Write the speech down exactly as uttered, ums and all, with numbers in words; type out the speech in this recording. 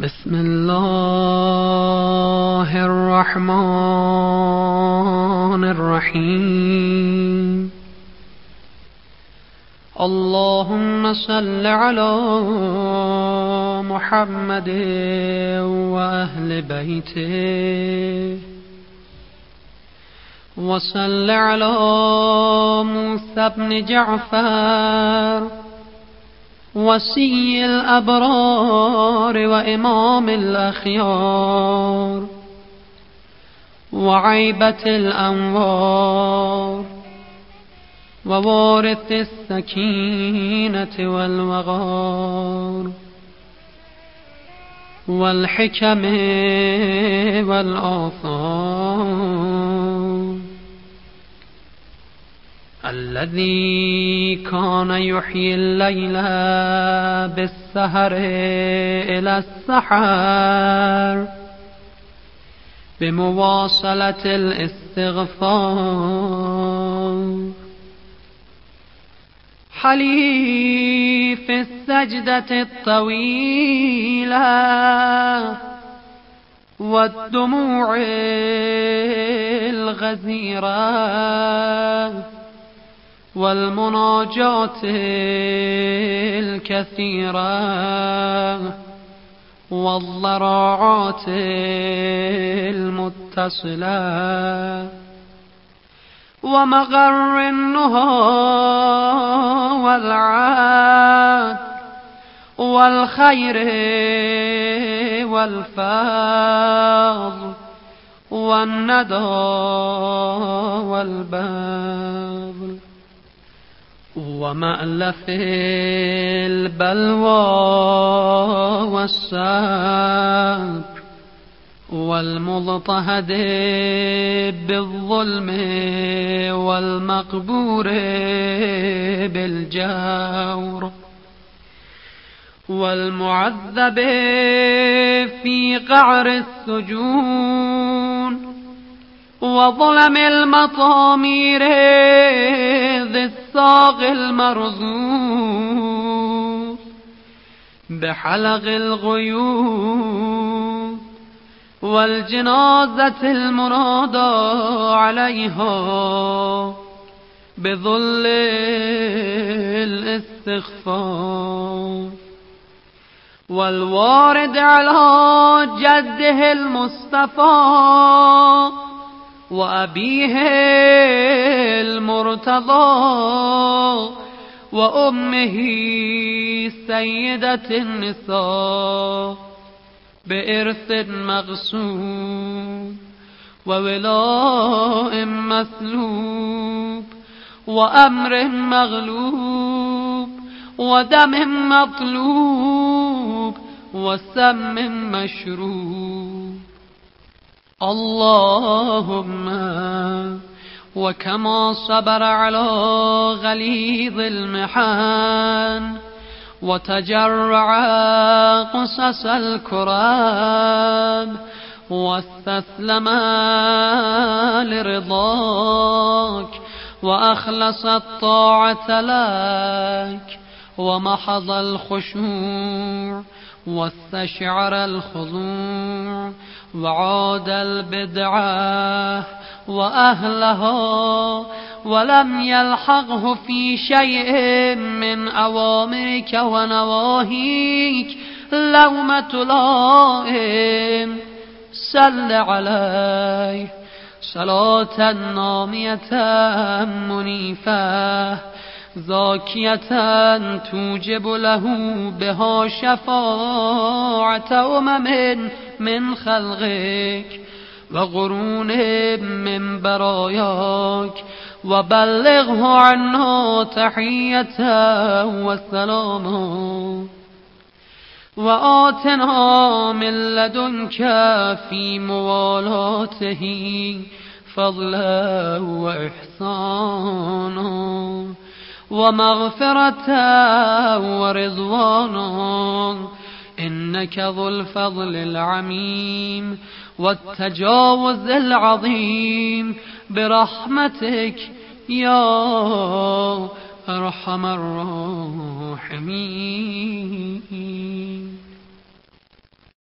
بسم الله الرحمن الرحيم. اللهم صل على محمد وأهل بيته، وصل على موسى بن جعفر وصي الأبرار وإمام الأخيار وعيبة الأنوار ووارث السكينة والوقار والحكم والآثار، الذي كان يحيي الليل بالسهر إلى السحر بمواصلة الاستغفار، حليف السجدة الطويلة والدموع الغزيرة والمناجات الكثيرة والضراعات المتصلة ومغر النهى والعاد والخير والفضل والندى والبذل ومألف البلوى والصبر والمضطهد بالظلم والمقبور بالجور والمعذب في قعر السجون وظلم المطامير ذي الصاغ المرزوق بحلق الغيوب والجنازة المنادى عليها بظل الاستغفار والوارد على جده المصطفى وأبيه المرتضى وأمه سيدة النساء بإرث مغصوب وولاء مسلوب وأمر مغلوب ودم مطلوب وسم مشروب. اللهم وكما صبر على غليظ المحن وتجرع قصص الكرام واستسلم لرضاك وأخلص الطاعة لك ومحض الخشوع واستشعر الخضوع وعاد البدعة وأهلها ولم يلحقه في شيء من أوامرك ونواهيك لومة لائم، صل عليه صلاة نامية منيفة زاكية توجب له بها شفاعة أمم من خلقك وقرون من براياك، وبلغه عنا تحية وسلاما وآتنا من لدنك في موالاته فضلا وإحسانا ومغفرة ورضوانا، إنك ذو الفضل العميم والتجاوز العظيم برحمتك يا أرحم الراحمين.